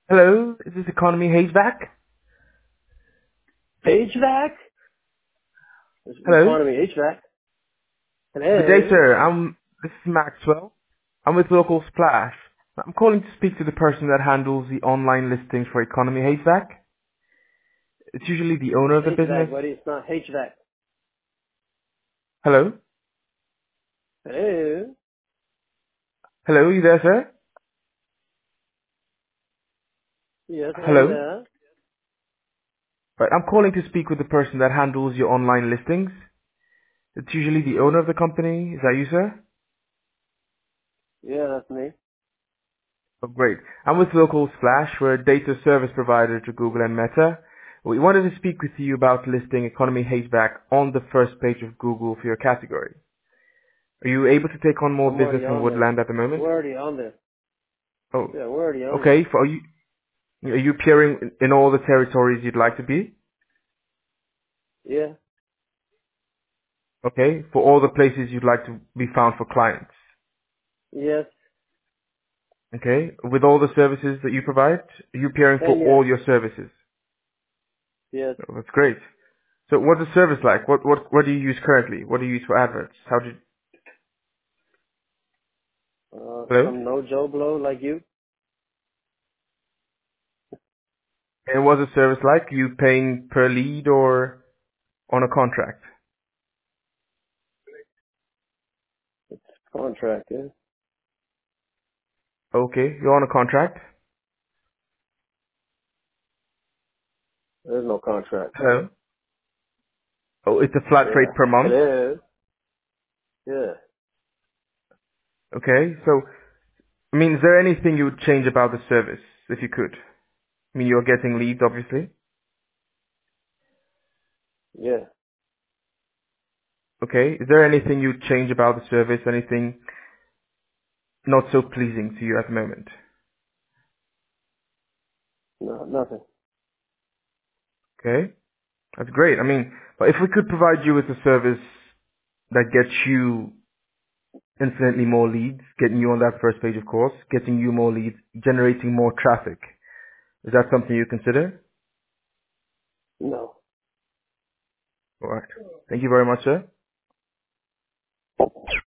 Hello, is this Economy HVAC? HVAC? This is Hello? Economy HVAC. Good day, Hello? sir. This is Maxwell. I'm with Local Splash. I'm calling to speak to the person that handles the online listings for Economy HVAC. It's usually the owner It's of the business. HVAC, buddy. It's not HVAC. Hello? Hello? Hello, you there, sir? Yes, I am Hello? there. Right, I'm calling to speak with the person that handles your online listings. It's usually the owner of the company. Is that you, sir? Yeah, that's me. Oh, great. I'm with Local Splash. We're a data service provider to Google and Meta. We wanted to speak with you about listing Economy HVAC on the first page of Google for your category. Are you able to take on more I'm business already in on there. Woodland at the moment? We're already on there. Oh, Yeah, we're already on there. okay. Are you appearing in all the territories you'd like to be? Yeah. Okay. For all the places you'd like to be found for clients. Yes. Okay. With all the services that you provide, are you appearing for And yes. all your services? Yes. Oh, that's great. So what's the service like? What do you use currently? What do you use for adverts? Hello? Some no Joe blow like you. And what's the service like? You paying per lead or on a contract? Contract, yeah. Okay. You're on a contract? There's no contract. Hello? Oh, it's a flat Yeah. rate per month? Hello? Yeah. Okay. So, I mean, is there anything you would change about the service if you could? I mean, you're getting leads, obviously. Yeah. Okay. Is there anything you'd change about the service? Anything not so pleasing to you at the moment? No, nothing. Okay. That's great. I mean, but if we could provide you with a service that gets you infinitely more leads, getting you on that first page, of course, getting you more leads, generating more traffic, is that something you consider? No. All right. Thank you very much, sir.